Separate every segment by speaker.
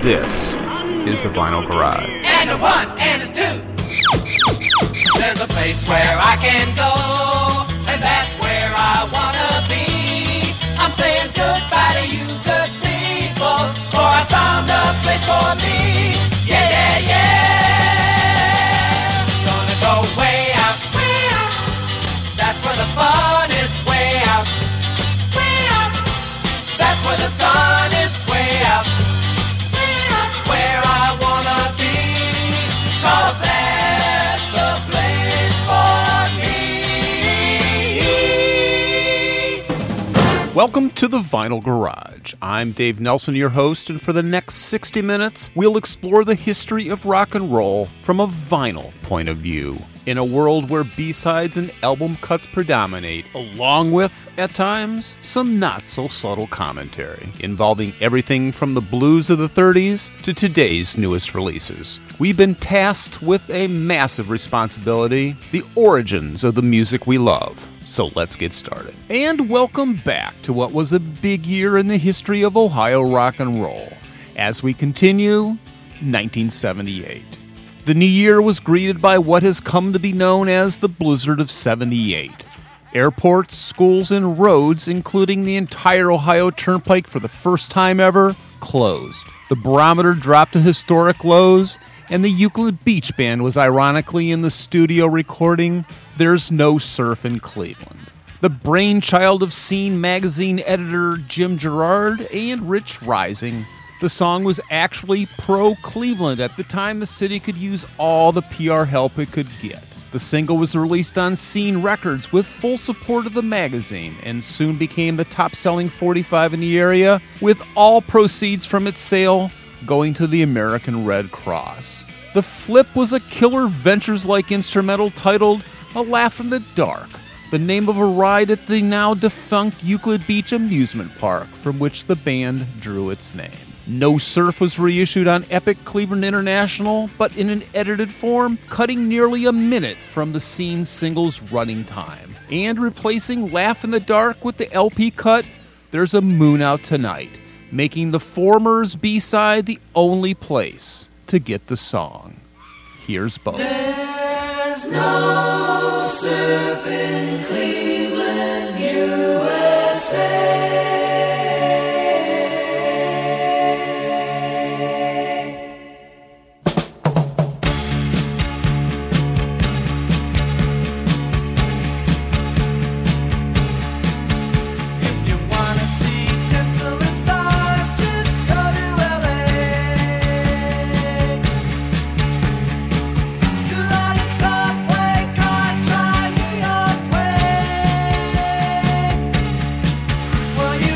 Speaker 1: This is the Vinyl Garage.
Speaker 2: And a one and a two. There's a place where I can go, and that's where I wanna be. I'm saying goodbye to you good people, for I found a place for me. Yeah, yeah, yeah. Gonna go way out, way out. That's where the fun is, way out, way out. That's where the sun is, way out, way out. Where I wanna be, 'cause that's the place for me.
Speaker 1: Welcome to the Vinyl Garage. I'm Dave Nelson, your host, and for the next 60 minutes, we'll explore the history of rock and roll from a vinyl point of view. In a world where B-sides and album cuts predominate, along with, at times, some not-so-subtle commentary, involving everything from the blues of the 30s to today's newest releases. We've been tasked with a massive responsibility, the origins of the music we love. So let's get started. And welcome back to what was a big year in the history of Ohio rock and roll. As we continue, 1978. The new year was greeted by what has come to be known as the Blizzard of 78. Airports, schools, and roads, including the entire Ohio Turnpike for the first time ever, closed. The barometer dropped to historic lows, and the Euclid Beach Band was ironically in the studio recording There's No Surf in Cleveland. The brainchild of Scene magazine editor Jim Gerard and Rich Rising, the song was actually pro-Cleveland at the time the city could use all the PR help it could get. The single was released on Scene Records with full support of the magazine and soon became the top-selling 45 in the area, with all proceeds from its sale going to the American Red Cross. The flip was a Killer Ventures-like instrumental titled A Laugh in the Dark, the name of a ride at the now-defunct Euclid Beach Amusement Park from which the band drew its name. No Surf was reissued on Epic Cleveland International, but in an edited form, cutting nearly a minute from the Scene single's running time, and replacing Laugh in the Dark with the LP cut There's a Moon Out Tonight, making the former's B-side the only place to get the song. Here's both.
Speaker 2: There's no surf in Cleveland, USA.
Speaker 3: Well,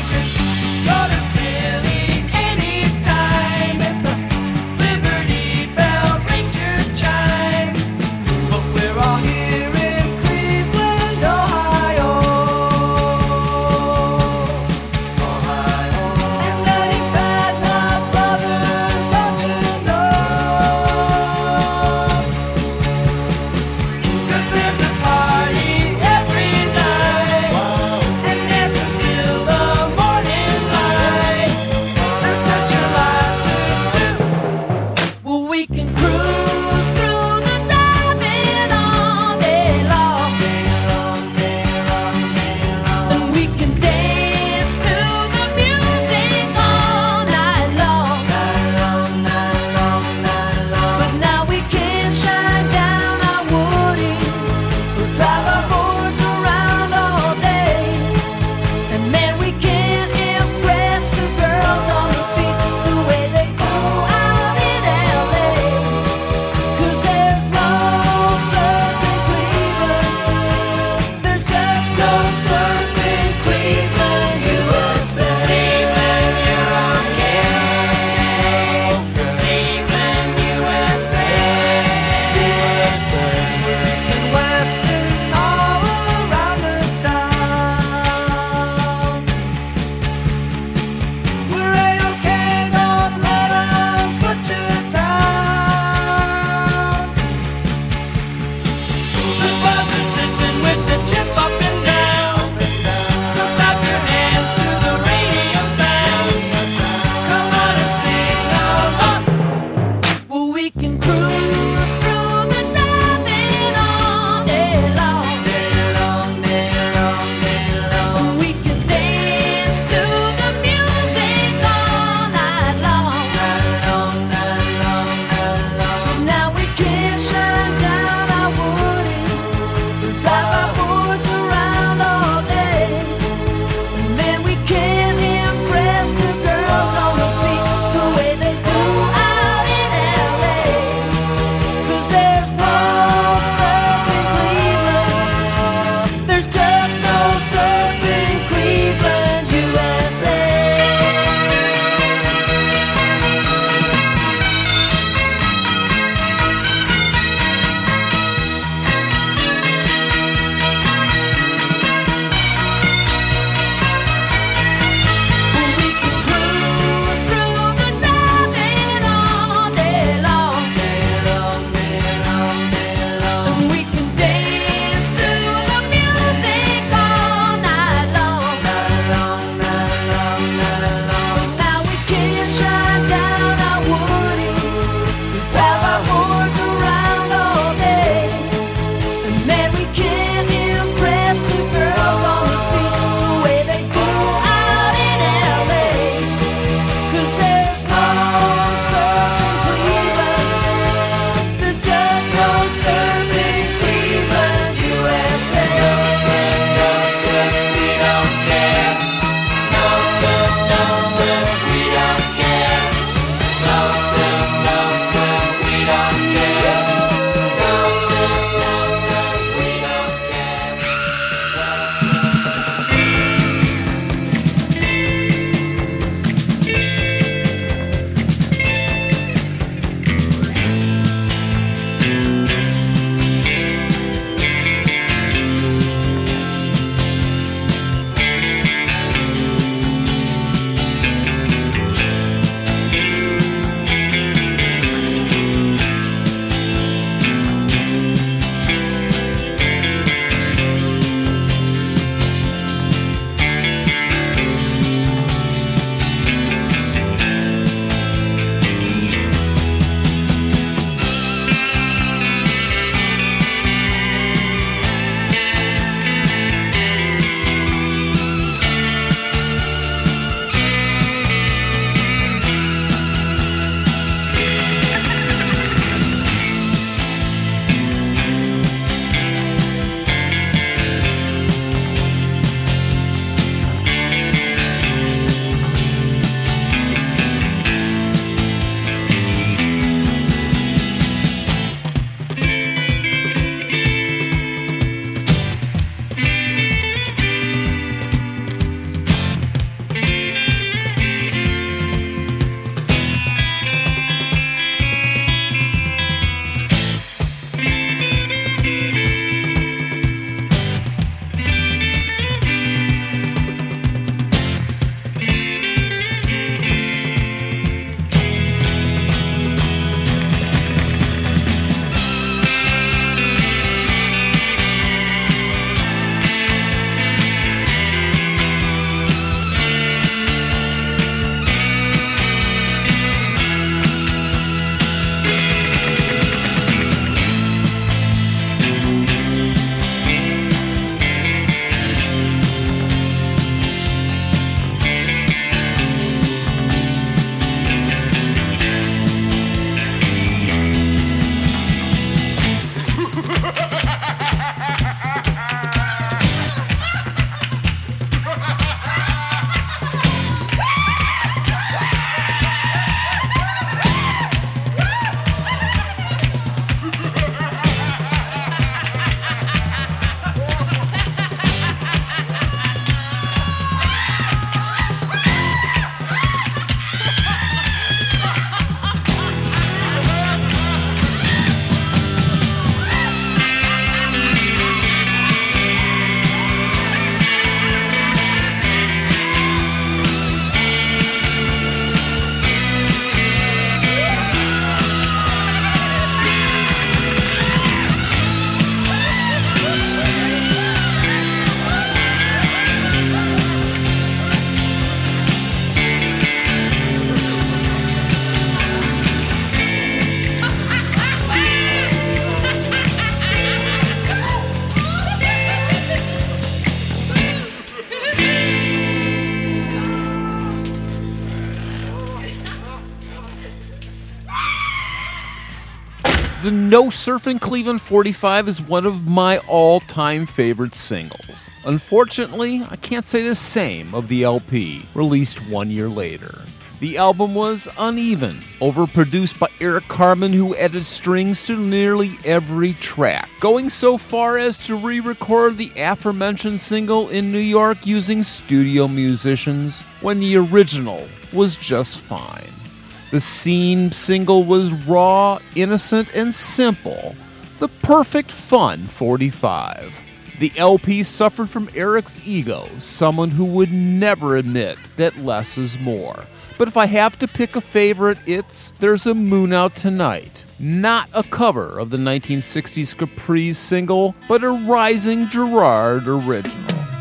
Speaker 1: The No Surf in Cleveland 45 is one of my all-time favorite singles. Unfortunately, I can't say the same of the LP, released 1 year later. The album was uneven, overproduced by Eric Carmen, who added strings to nearly every track, going so far as to re-record the aforementioned single in New York using studio musicians, when the original was just fine. The Scene single was raw, innocent, and simple. The perfect fun 45. The LP suffered from Eric's ego, someone who would never admit that less is more. But if I have to pick a favorite, it's There's a Moon Out Tonight. Not a cover of the 1960s Capri's single, but a Rising Gerard original.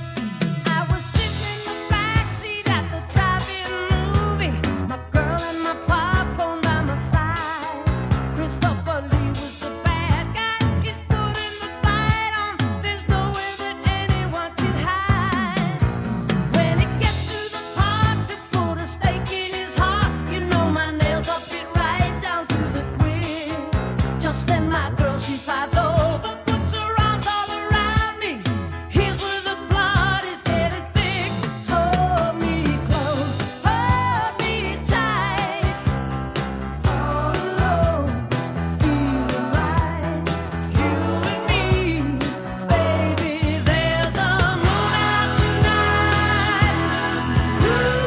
Speaker 2: She slides over, puts her arms all around me. Here's where the blood is getting thick. Hold me close, hold me tight. All alone, feel right. You and me, baby. There's a moon out tonight. Ooh.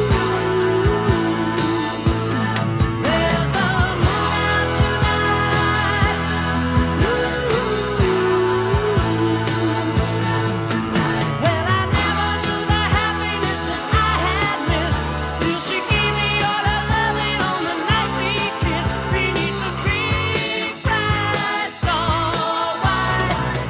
Speaker 2: There's a moon out tonight. Well, I never knew the happiness that I had missed till she gave me all her loving on the night we kissed beneath the big bright starlight.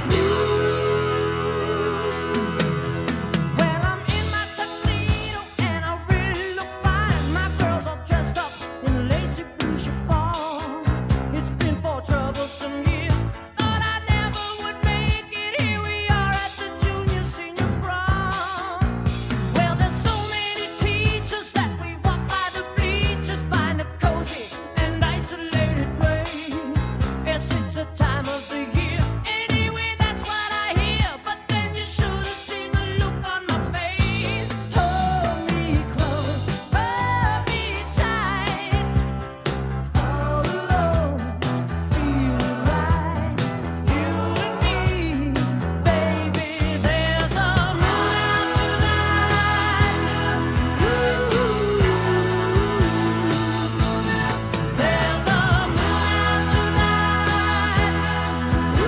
Speaker 2: Well, I'm in my tuxedo and I really look fine. My girls all dressed up in lacy blue chiffon. It's been 4 troublesome years. Thought I never would make it. Here we are at the junior senior prom. Well, there's so many teachers that we walk by the bleachers, find a cozy and isolated place. Guess it's the time of the year. Anyway, that's what I hear. But then you should have seen the look on my face. Hold me close, hold me tight. All alone, feel right. You and me, baby. There's a moon out tonight. Ooh. There's a moon out tonight. Ooh.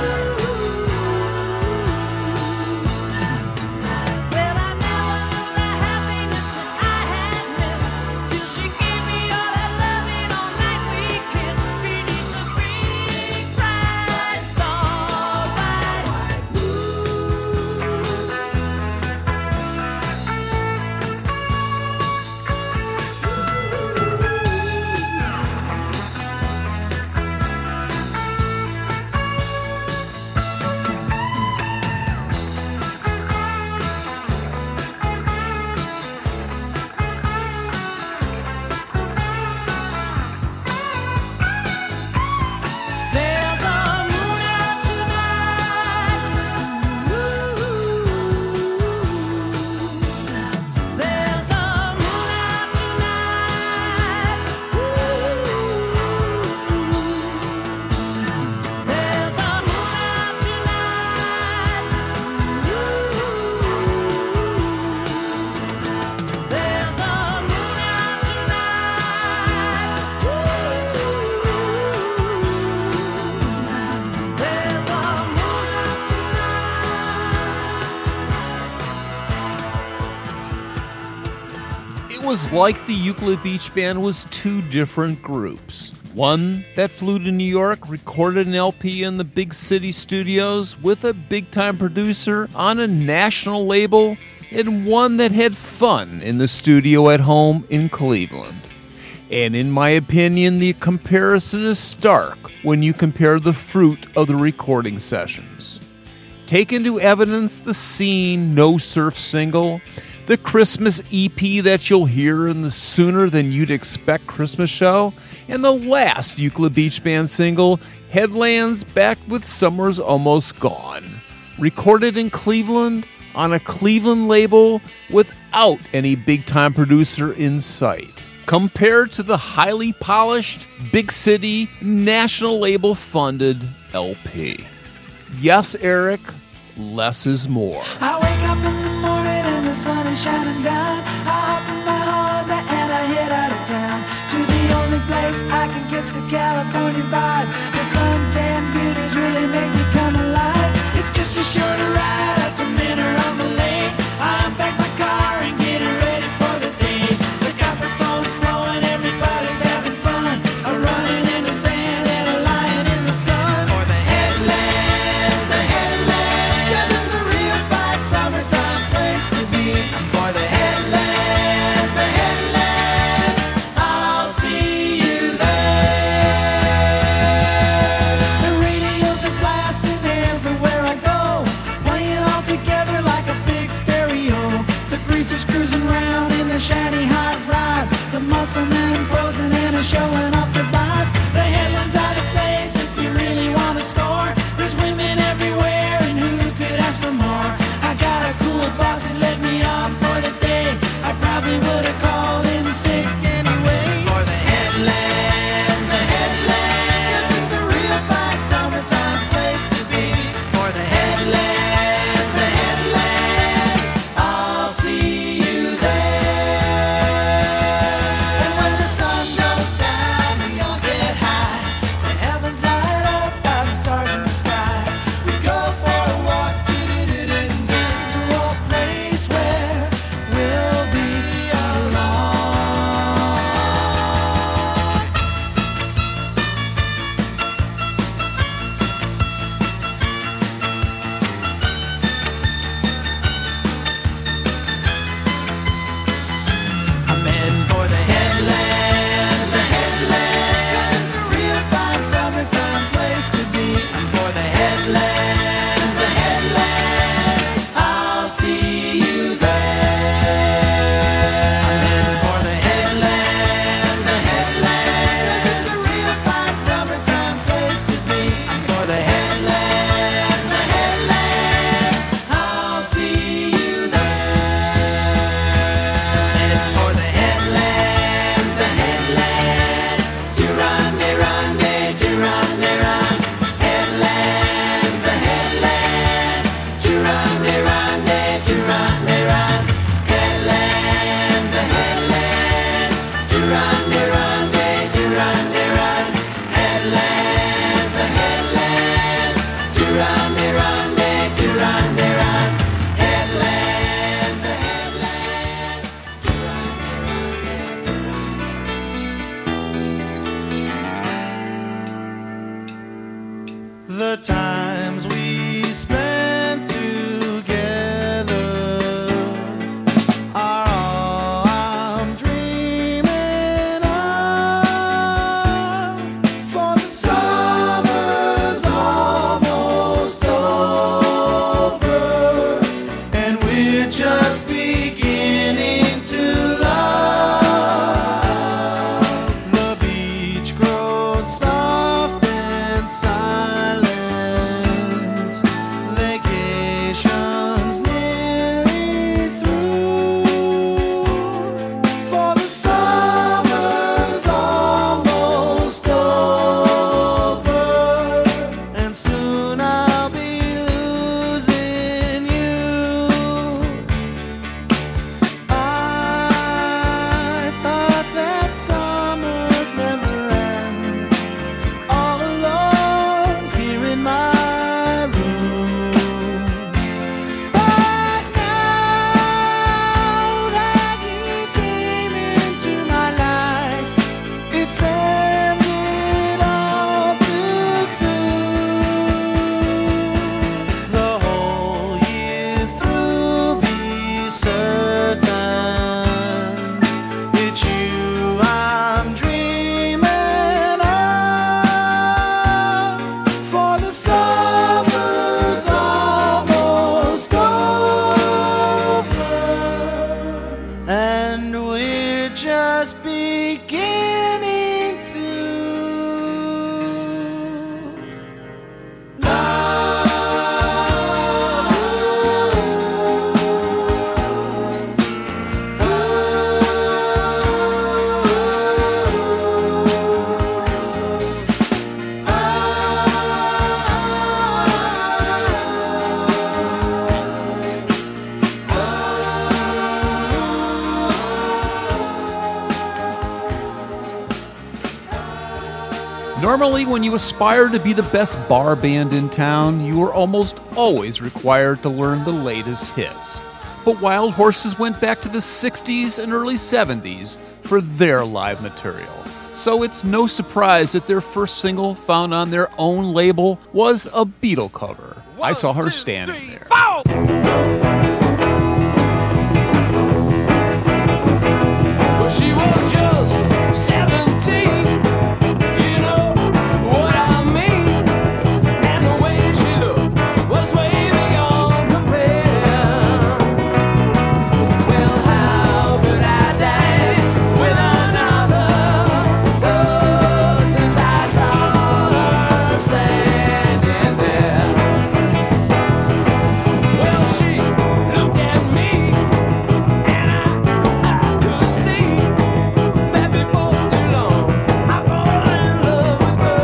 Speaker 2: Well, I never knew the happiness that I had missed till she gave me all her loving all night we kissed beneath the big bright starlight. There's a moon out tonight. Ooh. There's a moon out tonight. Ooh. There's a moon out tonight. Ooh. There's a moon out tonight. Ooh. There's a moon out tonight.
Speaker 1: It was like the Euclid Beach Band was 2 different groups. One that flew to New York, recorded an LP in the big city studios with a big-time producer on a national label, and one that had fun in the studio at home in Cleveland. And in my opinion, the comparison is stark when you compare the fruit of the recording sessions. Take into evidence the Scene No Surf single, the Christmas EP that you'll hear in the Sooner Than You'd Expect Christmas show, and the last Euclid Beach Band single, Headlands Back with Summer's Almost Gone. Recorded in Cleveland on a Cleveland label without any big-time producer in sight. Compared to the highly polished, big city, national label funded LP. Yes, Eric, less is more.
Speaker 3: I wake up in the morning and the sun is shining down. I hop in my Honda and I head out of town to the only place I can get the California vibe. The suntan beauties really make me come alive. It's just a shorter ride up to Minner on the lake. I unpack my car and get it ready for the day. The copper tone's flowing, everybody's having fun. A running in the sand and a lying in the sun. For the headlands, 'cause it's a real fine summertime place to be. For the headlands, I'll see you there. The radios are blasting everywhere I go, playing all together like a big stereo. The greasers cruising round in the shiny hot rods, the muscle men posing and showing off their bods. The headlands are the place if you really want to score. There's women everywhere and who could ask for more? I got a cool boss who let me off for the day. I probably would have called in sick anyway. For the headlands, 'cause it's a real fine summertime place to be. For the headlands, I'll see you there. And when the sun goes down, we all get high. we're just beginning to
Speaker 1: Normally, when you aspire to be the best bar band in town, you are almost always required to learn the latest hits. But Wild Horses went back to the 60s and early 70s for their live material. So it's no surprise that their first single, found on their own label, was a Beatle cover. I saw her standing there.
Speaker 4: Well, she was just 17. You know what I mean? And the way she looked was way beyond compare. Well, how could I dance with another? Oh, since I saw her standing there. Well, she looked at me, and I could see that before too long I fall in love with her.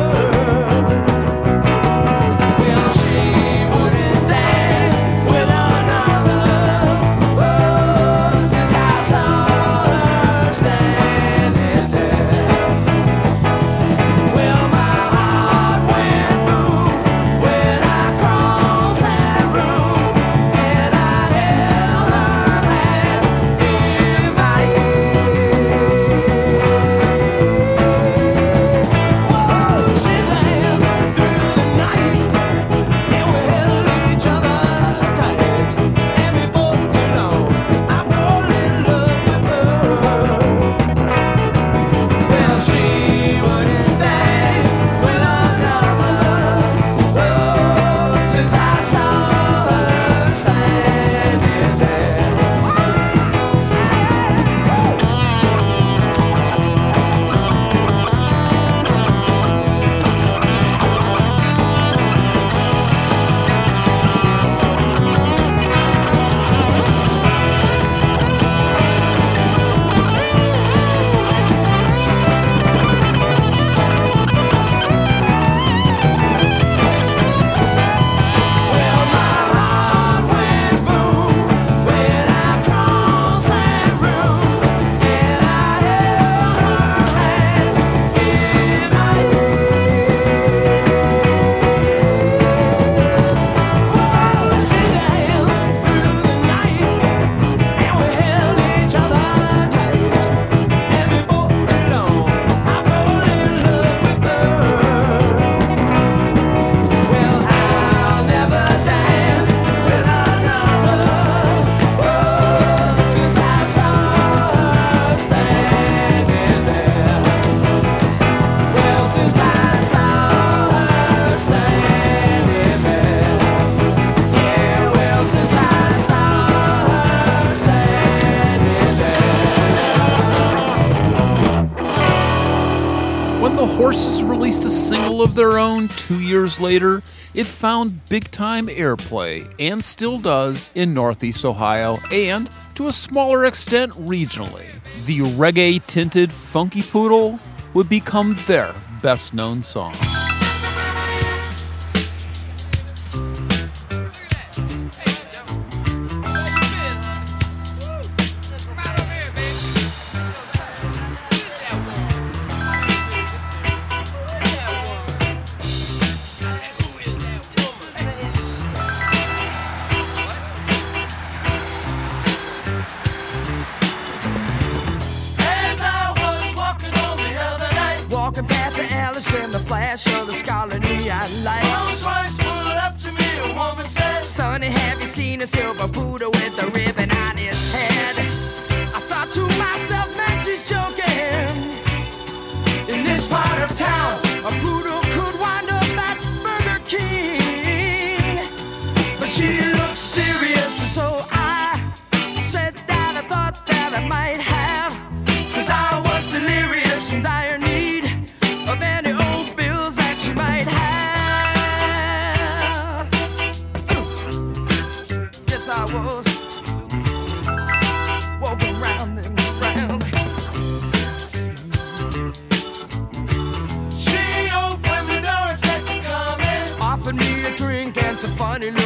Speaker 4: Well, she wouldn't dance with another. Oh, since I saw her standing there. Well, my heart went boom when I crossed that room, and I held her hand in my Whoa, she danced through the night, and we held each other tight. And before too long, I fell in love with her. Well, she wouldn't dance with another. Oh, since I saw her standing there. Well, my heart went boom when I crossed that room, and I held her hand in my Whoa, she danced through the night, and we held each other tight. And before too long, I fell in love with her. Well, I'll never dance with another. Oh, since I saw her standing there. Well, since I saw her standing there. Yeah, well, since I saw her standing there.
Speaker 1: When the Horses released a single of their own 2 years later, it found big-time airplay, and still does, in Northeast Ohio, and, to a smaller extent, regionally. The reggae-tinted Funky Poodle would become their best-known song.
Speaker 4: As I was walking home the other night,
Speaker 5: Walking past the Alice in the flash of the scarlet neon
Speaker 4: Rolls
Speaker 5: lights.
Speaker 4: Royce pulled up to me, a woman says,
Speaker 5: Sonny, have you seen a silver poodle with a ribbon on his head? I thought to myself, man, she's joking. In this part of town, a poodle could wind up at Burger King. But she looked serious, and so I said that I thought that I might have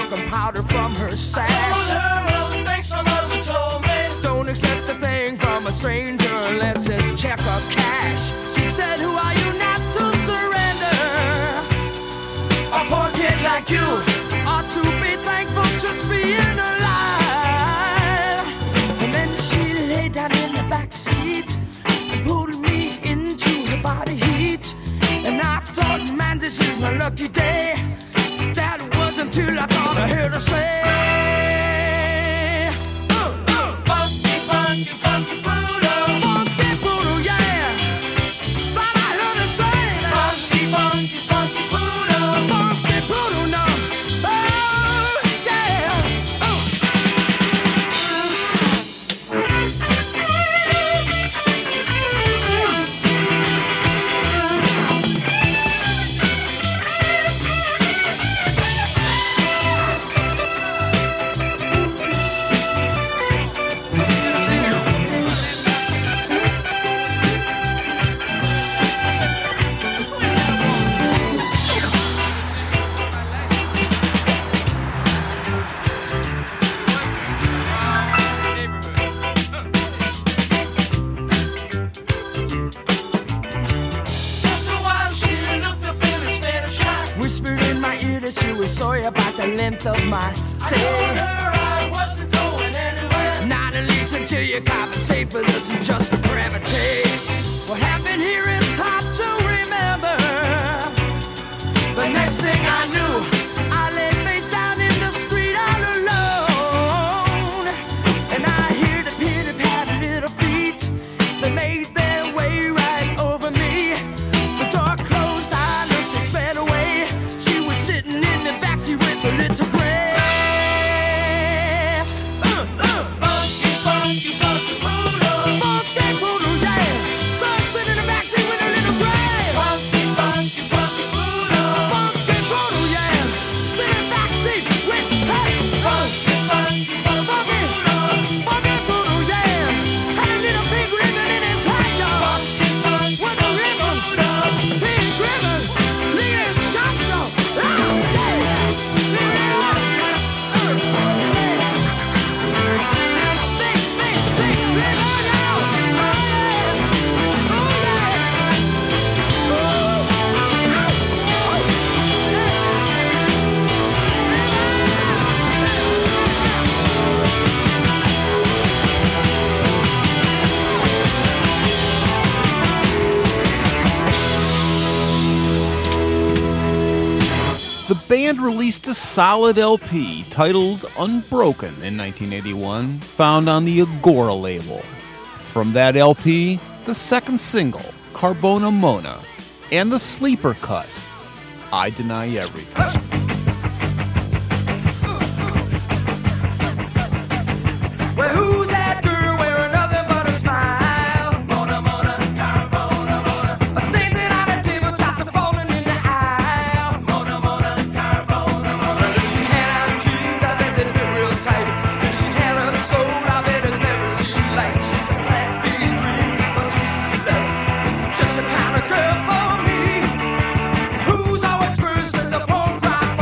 Speaker 5: talcum powder from her sash. Don't accept a thing from a stranger unless it's check or cash. She said, who are you not to surrender? A poor kid like you ought to be thankful just being alive. And then she lay down in the back seat and pulled me into the body heat. And I thought, man, this is my lucky day. That was until I thought I heard her say, funky, funky, funky poodle. Funky poodle, yeah. Thought I heard her say, funky, funky, funky poodle. Funky poodle, no. Oh, yeah. Whispered in my ear that she was sorry about the length of my stay. I told her I wasn't going anywhere. Not at least until you compensate for this injustice gravity. What happened here is hard to remember. The next thing I knew, I lay face down in the street all alone. And I hear the pitter-patter little feet that made their way right over me. The door closed, I looked and sped away. She was sitting in the backseat with a little gray. Funky, funky, funky poodle. Funky poodle, yeah. So I sit in the backseat with a little gray. Funky, funky, funky poodle. Funky poodle, yeah. Sit in the backseat with, hey, funky, funky, funky poodle. Funky poodle, yeah. Had a little pink ribbon in his hat, y'all. With a ribbon, pink ribbon. Look at his chop shop. Oh, yeah. Big ribbon, y'all.
Speaker 1: The band released a solid LP titled Unbroken in 1981, found on the Agora label. From that LP, the second single, Carbona Mona, and the sleeper cut, I Deny Everything.
Speaker 5: Well, who's that girl wearing nothing but a smile? Mona, Mona, Carbona, Mona. Dancing on the table, tops are falling in the aisle. Mona, Mona, Carbona, Mona. If she had her jeans, I bet they'd fit real tight. If she had her soul, I bet it's never seen light. She's a class B dream, but just as love. Just the kind of girl for me. Who's always first at the punk rock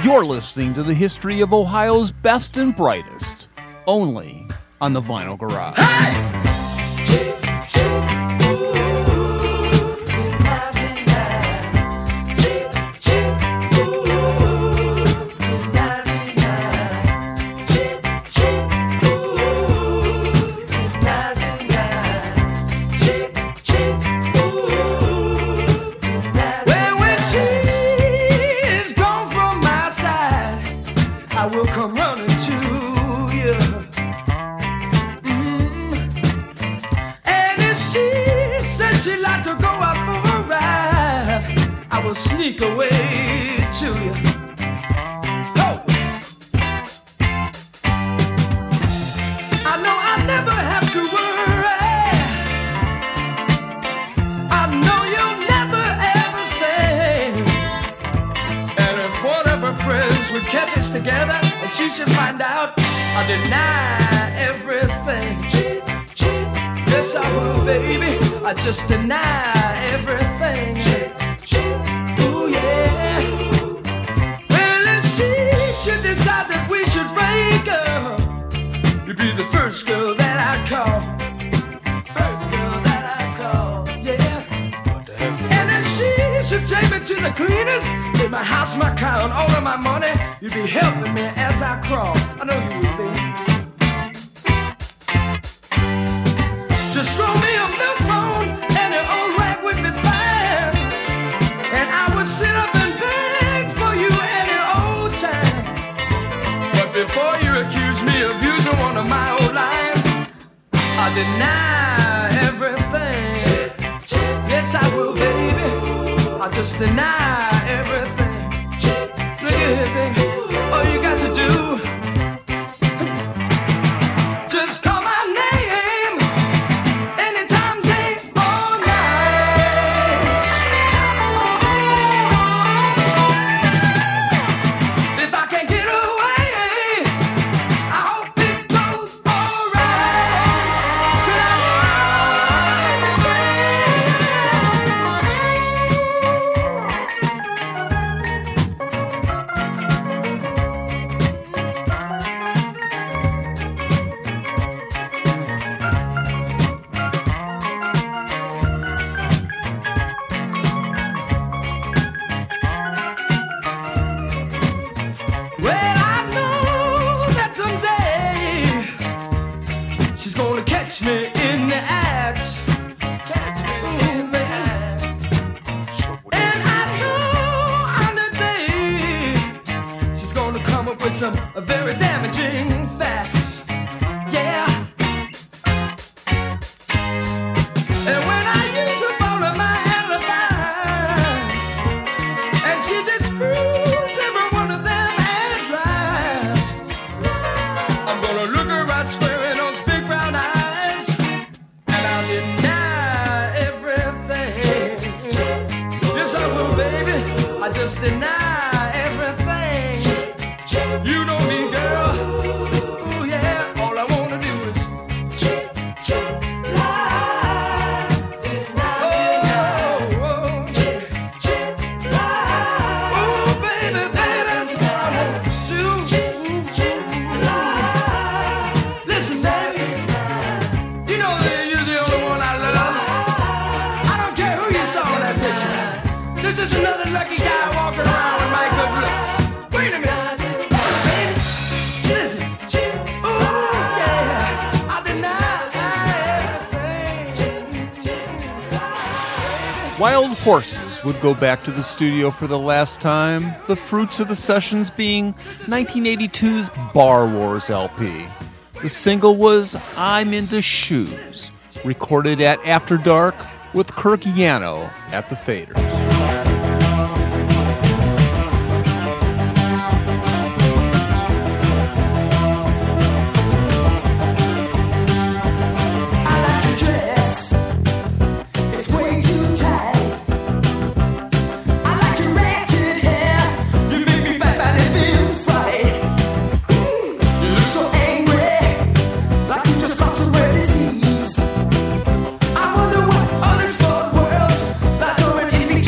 Speaker 1: You're listening to the history of Ohio's best and brightest, only on the Vinyl Garage.
Speaker 4: Well, when she's gone from my side, I will come running to you. And if she says she'd like to go out for a ride, I will sneak away to you. Oh! I know I never have to worry. I know you'll never ever say. And if one of her friends would catch us together and she should find out, I deny everything. Yes, I will, baby. I just deny everything. Ooh, yeah. Well, if she should decide that we should break up, you'd be the first girl that I call. First girl that I call, yeah. And if she should take me to the cleaners, take my house, my car, and all of my money, you'd be helping me as I crawl. I know you will be. Just throw me a milk bone and an old rag would be fine, and I would sit up and beg for you any old time. But before you accuse me of using one of my old lines, I deny everything. Yes, I will, baby. I just deny everything. Look at it, baby. All you got to do, just call my name anytime, day or night. If I can't get away, I hope it goes well, I know that someday she's gonna catch me in the act. Catch me in the act. And I know on the day she's gonna come up with some very damaging facts. Yeah. And when I use up all of my alibis, and she disproves every one of them as lies, I'm gonna look her right square in those big brown eyes, and I'll deny everything. Yes, I will, baby. I just deny everything. You know me, girl. Ooh, yeah. All I wanna do is lie, deny, oh, baby, baby, listen, baby, you know that you're the only one I love. I don't care who you saw in that picture. There's just another lucky guy walking around with my good looks. Wait a minute, baby, listen. Ooh, yeah, I deny everything.
Speaker 1: Wild Horses would go back to the studio for the last time, the fruits of the sessions being 1982's Bar Wars LP. The single was I'm in the Shoes, recorded at After Dark with Kirk Yano at the Faders.
Speaker 3: I like your dress. It's way too tight. I like your ratchet hair. You make me bad and feel fright. You look so angry, like you just caught some rare disease. I wonder what other small worlds like are in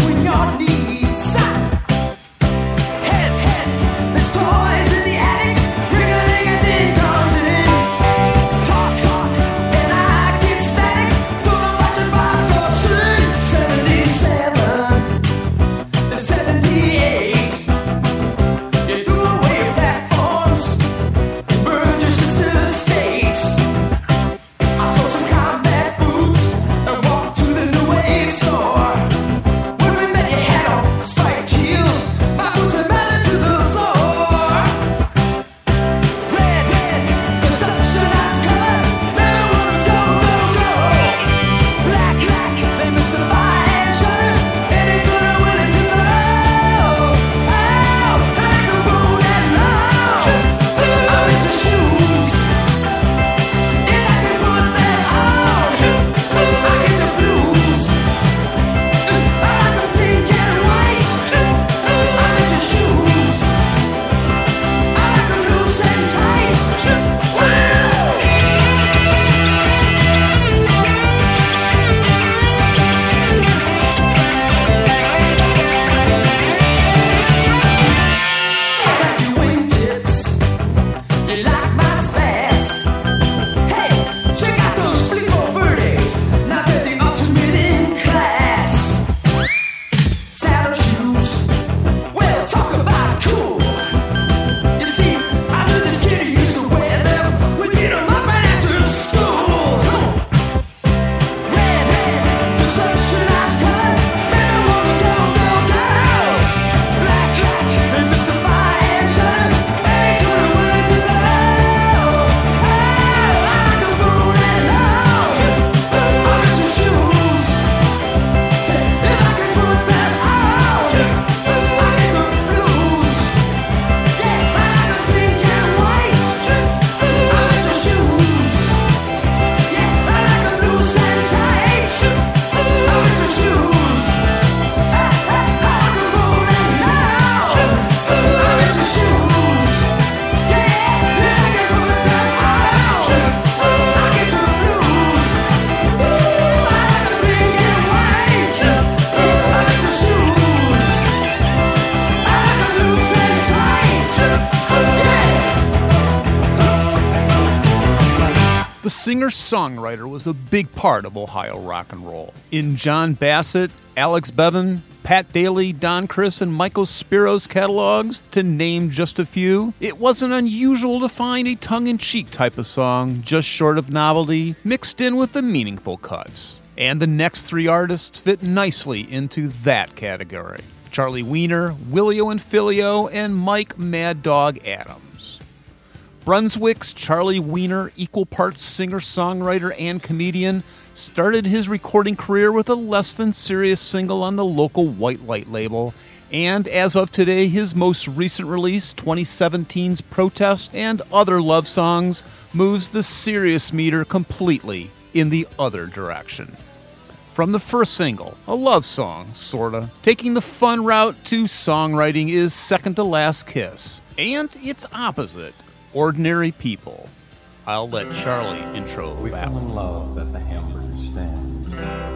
Speaker 1: The singer-songwriter was a big part of Ohio rock and roll. In John Bassett, Alex Bevan, Pat Daly, Don Criss, and Michael Spiro's catalogs, to name just a few, it wasn't unusual to find a tongue-in-cheek type of song, just short of novelty, mixed in with the meaningful cuts. And the next three artists fit nicely into that category. Charlie Wiener, Willio and Filio, and Mike Mad Dog Adams. Brunswick's Charlie Wiener, equal parts singer-songwriter and comedian, started his recording career with a less-than-serious single on the local White Light label, and as of today, his most recent release, 2017's Protest and Other Love Songs, moves the serious meter completely in the other direction. From the first single, a love song, sorta, taking the fun route to songwriting is Second to Last Kiss, and its opposite, Ordinary People. I'll let Charlie intro
Speaker 6: We
Speaker 1: that
Speaker 6: fell
Speaker 1: one.
Speaker 6: in love at the hamburger stand.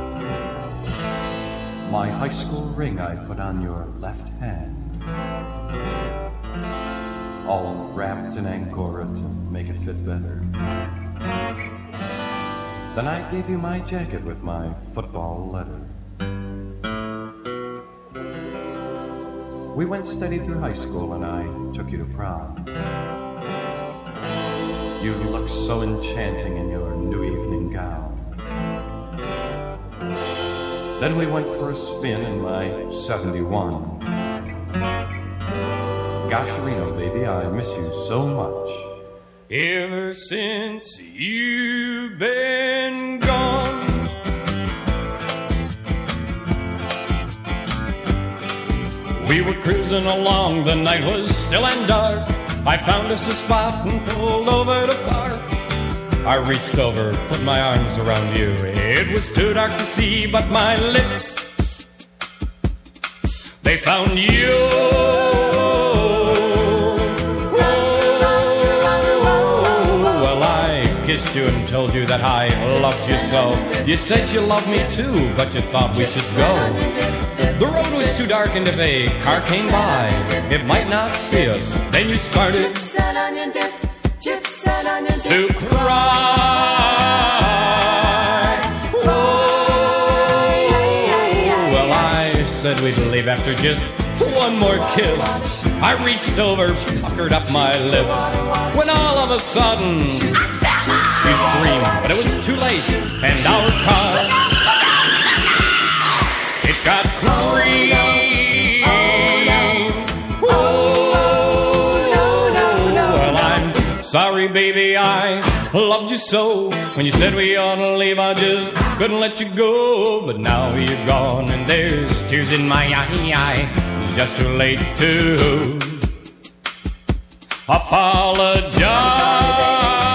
Speaker 6: My high school ring I put on your left hand, all wrapped in Angora to make it fit better. Then I gave you my jacket with my football letter. We went steady through high school and I took you to prom. You looked so enchanting in your new evening gown. Then we went for a spin in my 71. Gosh, Reno, baby, I miss you so much. Ever since you've been gone, we were cruising along, the night was still and dark. I found us a spot and pulled over to park. I reached over, put my arms around you. It was too dark to see, but my lips, they found you. Kissed you and told you that I loved you so. You said you loved me too, but you thought we should go. The road was too dark, and if a car came by, it might not see us. Then you started to cry. Well, I said we'd leave after just one more kiss. I reached over, puckered up my lips, when all of a sudden you screamed, but it was too late, and our car, it got creamed. Well, I'm sorry, baby, I loved you so. When you said we ought to leave, I just couldn't let you go. But now you're gone, and there's tears in my eye. It's just too late to apologize.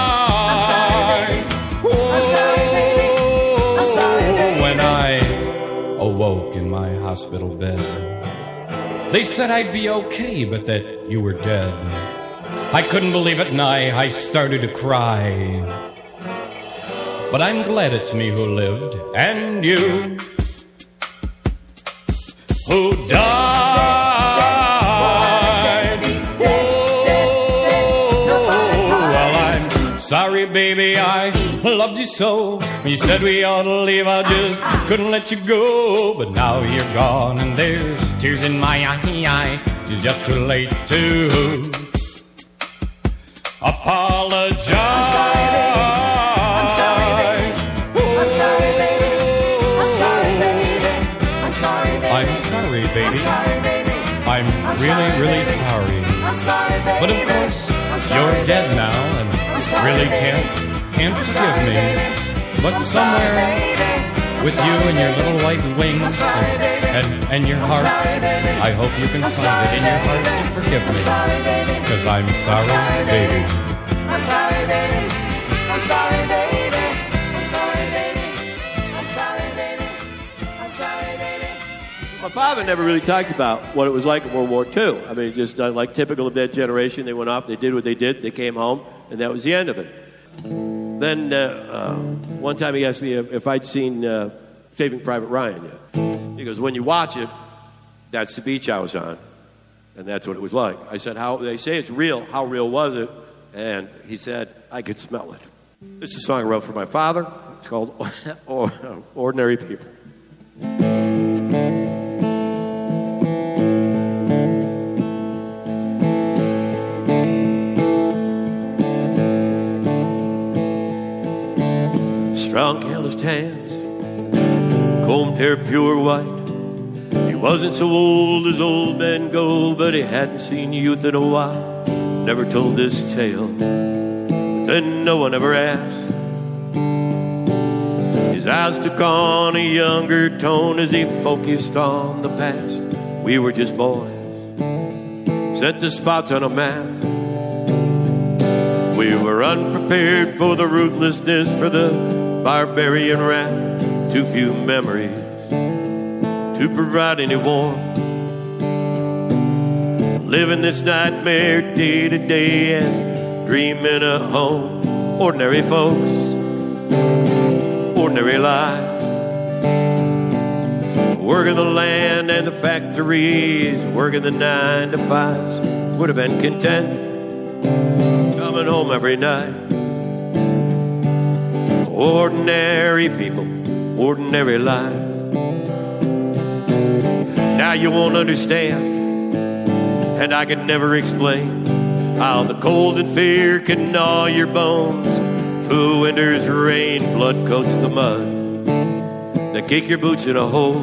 Speaker 6: Awoke in my hospital bed, they said I'd be okay, but that you were dead. I couldn't believe it, and I started to cry. But I'm glad it's me who lived, and you who died. Well, I'm sorry, baby, I loved you so. When you said we ought to leave, I just couldn't let you go. But now you're gone, and there's tears in my eye. It's just too late to apologize.
Speaker 3: I'm sorry, baby. I'm sorry, baby. I'm sorry, baby. I'm sorry, baby.
Speaker 6: I'm sorry, baby.
Speaker 3: I'm sorry, baby.
Speaker 6: I'm really, really sorry.
Speaker 3: I'm sorry, baby.
Speaker 6: But of course, you're dead now, and really can't forgive me. But somewhere with you and your little white wings and your heart, I hope you can find it in your heart to forgive me. Because I'm sorry, baby.
Speaker 3: I'm sorry, baby. I'm sorry, baby. I'm sorry, baby. I'm sorry, baby. I'm sorry, baby.
Speaker 7: My father never really talked about what it was like in World War II. I mean, just like typical of that generation, they went off, they did what they did, they came home, and that was the end of it. Then one time he asked me if I'd seen Saving Private Ryan yet. He goes, when you watch it, that's the beach I was on, and that's what it was like. I said, how they say it's real, how real was it? And he said, I could smell it. It's a song I wrote for my father. It's called Ordinary People. Strong calloused hands, combed hair pure white. He wasn't so old as old men go, but he hadn't seen youth in a while. Never told this tale, but then no one ever asked. His eyes took on a younger tone as he focused on the past. We were just boys, set the spots on a map. We were unprepared for the ruthlessness, for the barbarian wrath. Too few memories to provide any warmth. Living this nightmare day to day and dreaming of home. Ordinary folks, ordinary lives. Working the land and the factories, working the 9 to 5s. Would have been content coming home every night. Ordinary people, ordinary lives. Now you won't understand, and I can never explain how the cold and fear can gnaw your bones. Through winter's rain, blood coats the mud that kick your boots in a hole.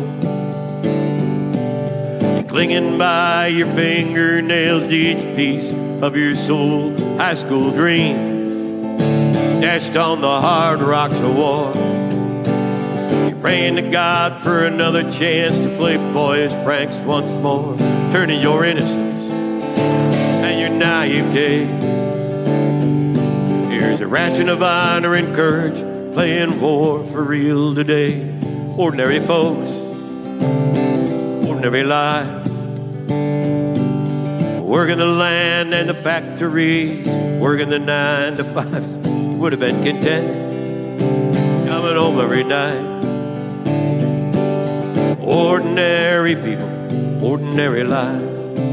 Speaker 7: You're clinging by your fingernails to each piece of your soul. High school dreams dashed on the hard rocks of war. You're praying to God for another chance to play boyish pranks once more, turning your innocence and your naivete. Here's a ration of honor and courage, playing war for real today. Ordinary folks, ordinary lives. Working the land and the factories, working the 9 to 5s. Would have been content coming home every night. Ordinary people, ordinary lives.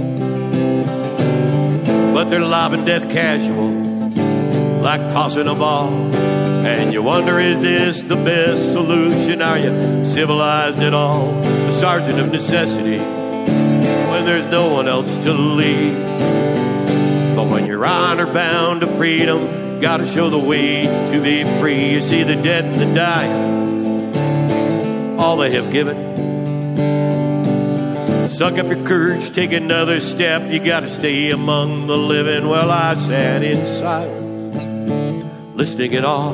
Speaker 7: But they're lobbing death casual, like tossing a ball. And you wonder, is this the best solution? Are you civilized at all? A sergeant of necessity when there's no one else to lead. But when you're honor bound to freedom, gotta show the way to be free. You see the dead and the dying, all they have given. Suck up your courage, take another step. You gotta stay among the living. Well, I sat in silence, listening at all.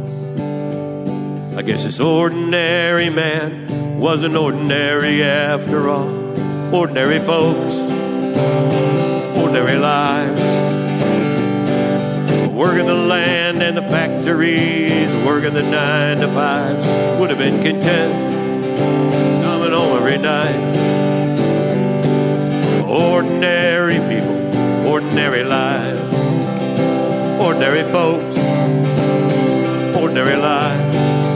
Speaker 7: I guess this ordinary man wasn't ordinary after all. Ordinary folks, ordinary lives. Working the land and the factories, working the 9 to 5s. Would have been content coming home every night. Ordinary people, ordinary lives. Ordinary folks, ordinary lives.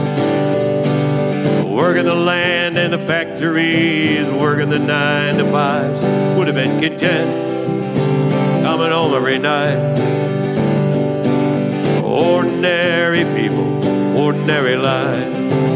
Speaker 7: Working the land and the factories, working the 9 to 5s. Would have been content coming home every night. Ordinary people, ordinary lives.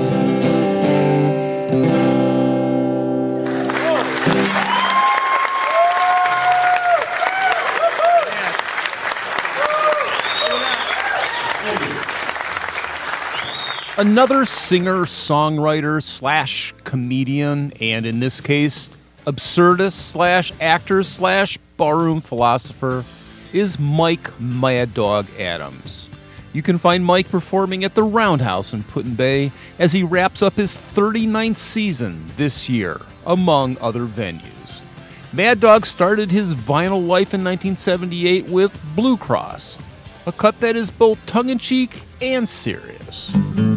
Speaker 1: Another singer, songwriter / comedian, and in this case, absurdist / actor / barroom philosopher is Mike Mad Dog Adams. You can find Mike performing at the Roundhouse in Put-in-Bay as he wraps up his 39th season this year, among other venues. Mad Dog started his vinyl life in 1978 with Blue Cross, a cut that is both tongue-in-cheek and serious.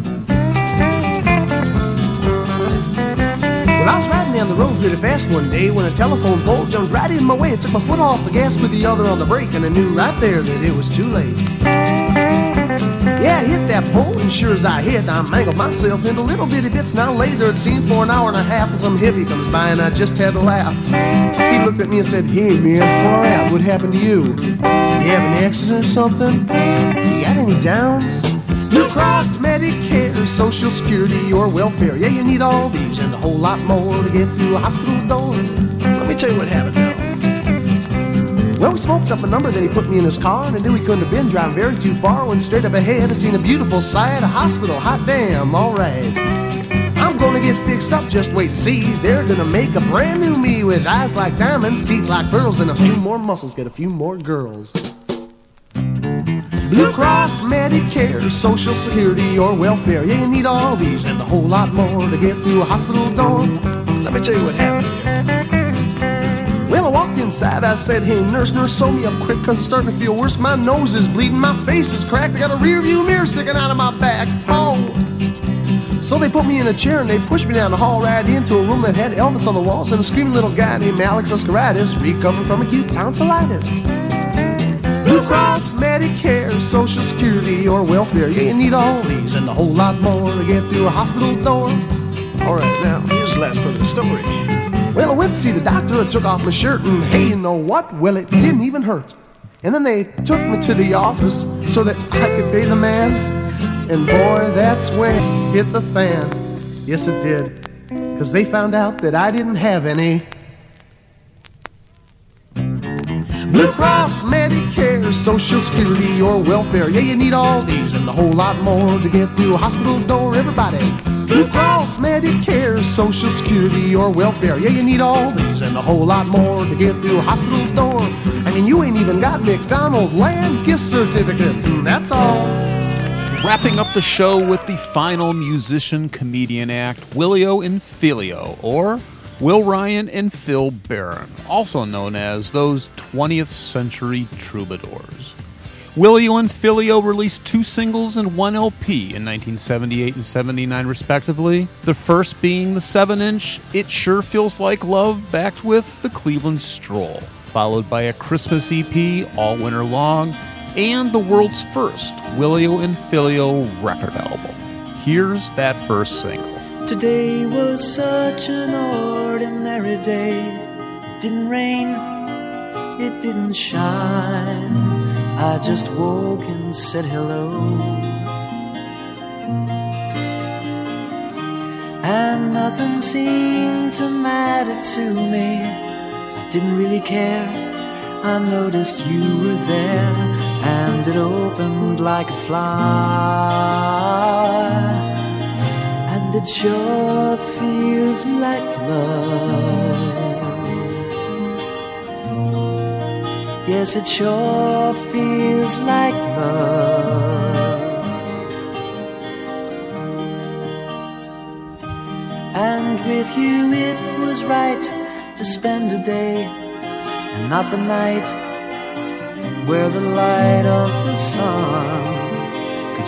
Speaker 8: Well, I was riding down the road really fast one day when a telephone pole jumped right in my way. It took my foot off the gas with the other on the brake, and I knew right there that it was too late. Yeah, I hit that pole, and sure as I hit, I mangled myself into little bitty bits. Now later it seemed for an hour and a half, and some hippie comes by, and I just had to laugh. He looked at me and said, "Hey man, far out, what happened to you? Did you have an accident or something? You got any downs?" Blue Cross, Medicare, Social Security, or welfare. Yeah, you need all these and a whole lot more to get through a hospital door. Let me tell you what happened now. Well, we smoked up a number, then he put me in his car, and I knew he couldn't have been driving very too far. When straight up ahead, I seen a beautiful sight, a hospital, hot damn, alright. I'm gonna get fixed up, just wait and see. They're gonna make a brand new me with eyes like diamonds, teeth like pearls, and a few more muscles, get a few more girls. Blue Cross, Medicare, Social Security, or welfare. Yeah, you need all these and a whole lot more to get through a hospital door. Let me tell you what happened here. Well, I walked inside, I said, hey, nurse, sew me up quick, cause it's starting to feel worse. My nose is bleeding, my face is cracked, I got a rear view mirror sticking out of my back. Oh! So they put me in a chair and they pushed me down the hall right into a room that had elephants on the walls and a screaming little guy named Alex Escaritis, recovering from acute tonsillitis. Blue Cross, Medicare, Social Security, or welfare. Yeah, you need all these and a whole lot more to get through a hospital door. All right, now, here's the last part of the story. Well, I went to see the doctor, I took off my shirt, and hey, you know what? Well, it didn't even hurt. And then they took me to the office so that I could pay the man. And boy, that's when it hit the fan. Yes, it did. Because they found out that I didn't have any. Blue Cross, Medicare, Social Security, or welfare. Yeah, you need all these and a whole lot more to get through a hospital door, everybody. Blue Cross, Medicare, Social Security, or welfare. Yeah, you need all these and a whole lot more to get through a hospital door. I mean, you ain't even got McDonald's land gift certificates, and that's all.
Speaker 1: Wrapping up the show with the final musician-comedian act, Willio and Philio, or Will Ryan and Phil Barron, also known as those 20th century troubadours. Willio and Philio released 2 singles and 1 LP in 1978 and 79 respectively, the first being the 7-inch It Sure Feels Like Love, backed with the Cleveland Stroll, followed by a Christmas EP, All Winter Long, and the world's first Willio and Philio record album. Here's that first single.
Speaker 9: Today was such an ordinary day. It didn't rain, it didn't shine. I just woke and said hello. And nothing seemed to matter to me. I didn't really care. I noticed you were there, and it opened like a flower. And it sure feels like love. Yes, it sure feels like love. And with you it was right to spend a day and not the night, where the light of the sun could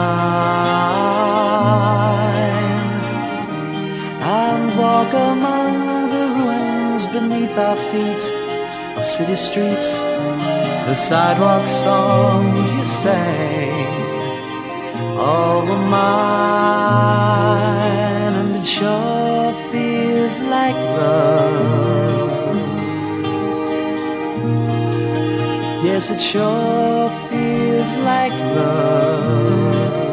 Speaker 9: shine, and walk among the ruins beneath our feet of city streets, the sidewalk songs you sang, all were mine, and it sure feels like love. Yes, it sure feels like love.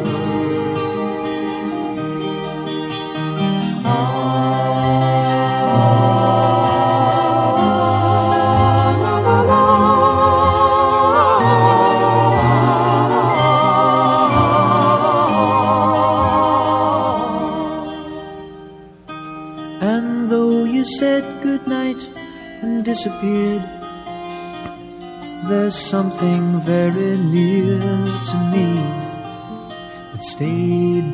Speaker 9: And though you said goodnight and disappeared, there's something very near to me that stayed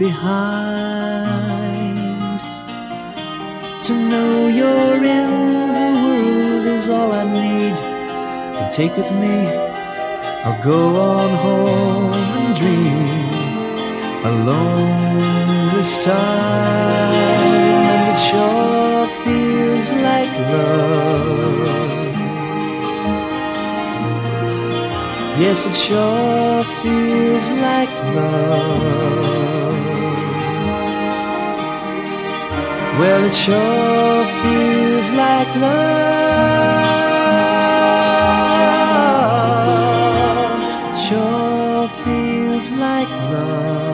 Speaker 9: behind. To know you're in the world is all I need to take with me. I'll go on home and dream alone this time, and it sure feels like love. Yes, it sure feels like love. Well, it sure feels like love. It sure feels like love.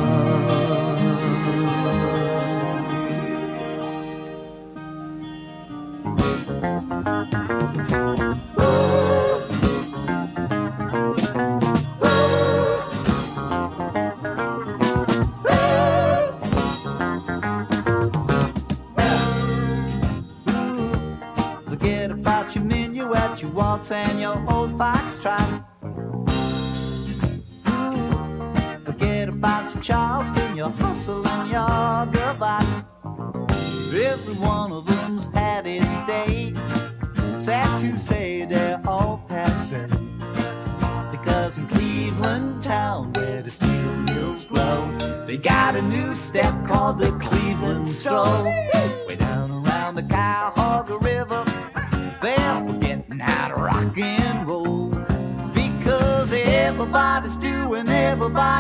Speaker 3: duet, your waltz, and your old foxtrot. Forget about your Charleston, your hustle, and your gavotte. Every one of them's had its day. Sad to say they're all passé. Because in Cleveland town, where the steel mills grow, they got a new step called the Cleveland Stroll. Way down around the Cuyahoga River, they're forgetting how to rock and roll. Because everybody's doing the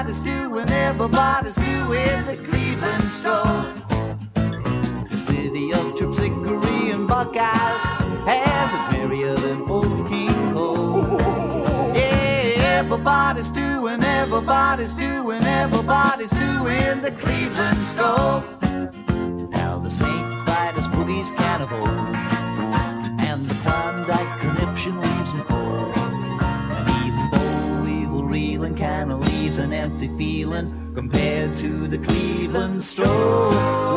Speaker 3: Cleveland Stroll. The city of Trips, Hickory, and Buckeyes has it merrier than old King Cole. Yeah, everybody's doing the Cleveland Stroll. Now the St. Vitus Boogies Carnival and the Klondike Conniption leaves them cold. And even Boll Weevil Reeling kinda leaves an empty feeling compared to the Cleveland Stroll.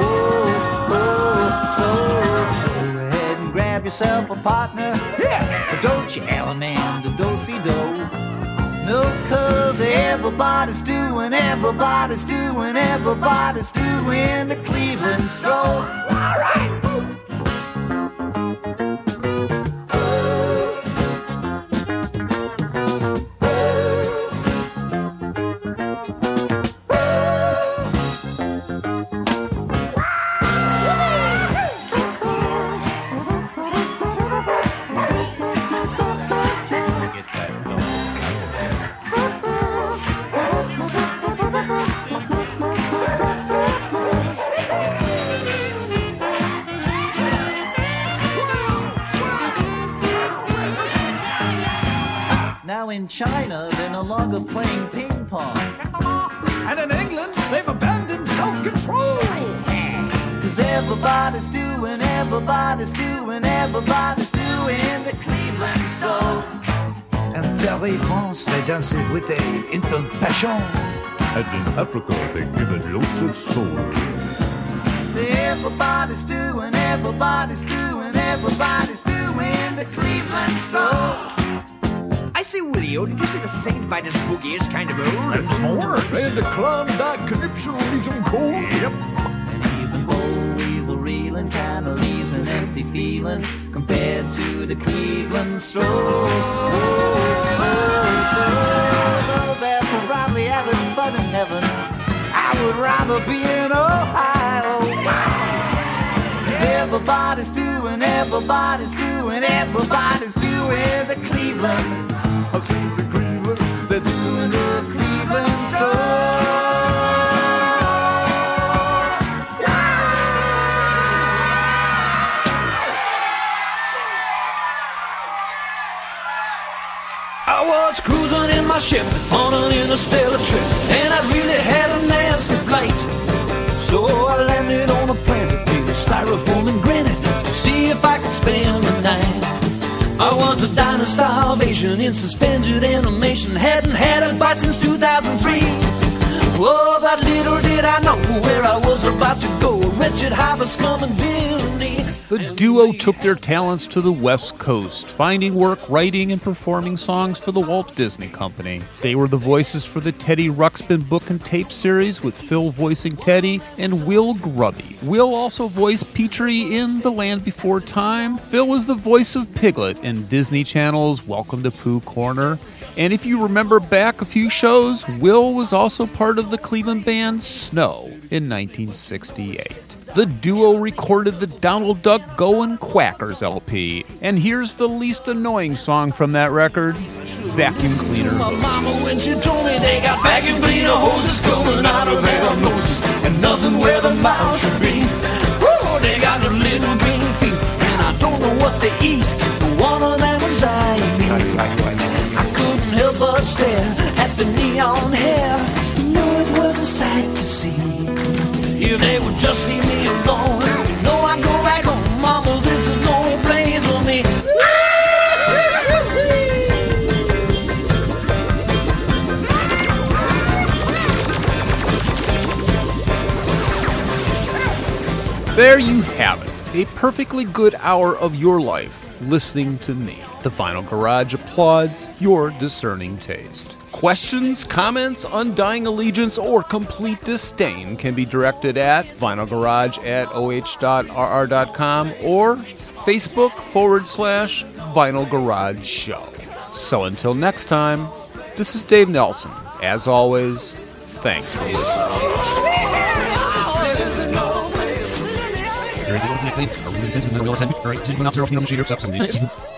Speaker 3: So go ahead and grab yourself a partner. Yeah, don't you, Alaman, the do-si-do. No, 'cause everybody's doing the Cleveland Stroll. All right. In China, they're no longer playing ping pong.
Speaker 4: And in England, they've abandoned self-control.
Speaker 3: 'Cause everybody's doing the Cleveland Stroll.
Speaker 4: And Paris, France, they dance it with a instant passion.
Speaker 10: And in Africa, they give it loads of soul.
Speaker 3: Everybody's doing the Cleveland Stroll.
Speaker 5: I say, Willio, did you say the St. Vitus Boogie is kind of old?
Speaker 4: And some words. And the Klondike Conniption leaves them cold.
Speaker 5: Yep.
Speaker 3: And even Boll Weevil Reeling kinda leaves an empty feeling compared to the Cleveland Stroll. So, though they're probably having fun in heaven, I would rather be in Ohio. Everybody's doing the Cleveland.
Speaker 4: I see the Cleveland, they're doing
Speaker 3: the Cleveland Stroll.
Speaker 4: I was cruising in my ship on an interstellar trip, and I really had a nasty flight. So I landed on a planet made of styrofoam and granite to see if I could spend the night. I was a diner starvation in suspended animation, hadn't had a bite since 2003. Oh, but little did I know where I was about to go, a wretched harbor scum and villainy.
Speaker 1: The duo took their talents to the West Coast, finding work writing and performing songs for the Walt Disney Company. They were the voices for the Teddy Ruxpin book and tape series, with Phil voicing Teddy and Will Grubby. Will also voiced Petrie in The Land Before Time. Phil was the voice of Piglet in Disney Channel's Welcome to Pooh Corner. And if you remember back a few shows, Will was also part of the Cleveland band Snow in 1968. The duo recorded the Donald Duck Goin' Quackers LP. And here's the least annoying song from that record, Vacuum Cleaner.
Speaker 4: My mama, when she told me they got vacuum cleaner hoses coming out of their noses, and nothing where the mouth should be. Oh, they got the little green feet, and I don't know what they eat. One of them was I couldn't help but stare at the neon hair. You know it was a sight to see. If they would just leave me alone, you know I go back home, mama, this is no place for me.
Speaker 1: There you have it, a perfectly good hour of your life, listening to me. The Vinyl Garage applauds your discerning taste. Questions, comments, undying allegiance, or complete disdain can be directed at vinylgarage@oh.rr.com or Facebook/Vinyl Garage Show. So until next time, this is Dave Nelson. As always, thanks for listening.